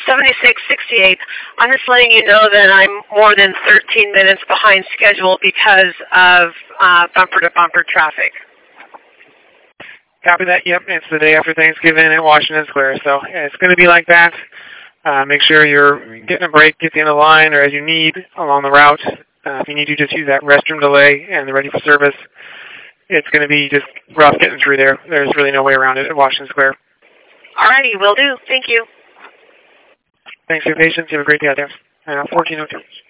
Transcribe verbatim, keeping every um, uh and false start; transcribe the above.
seventy-six sixty-eight. I'm just letting you know that I'm more than thirteen minutes behind schedule because of uh, bumper-to-bumper traffic. Copy that. Yep, it's the day after Thanksgiving at Washington Square, so yeah, it's going to be like that. Uh, make sure you're getting a break, get to the end of the line, or as you need along the route. Uh, if you need to, just use that restroom delay and the ready for service. It's going to be just rough getting through there. There's really no way around it at Washington Square. All righty, will do. Thank you. Thanks for your patience. You have a great day out there. Uh, fourteen oh two.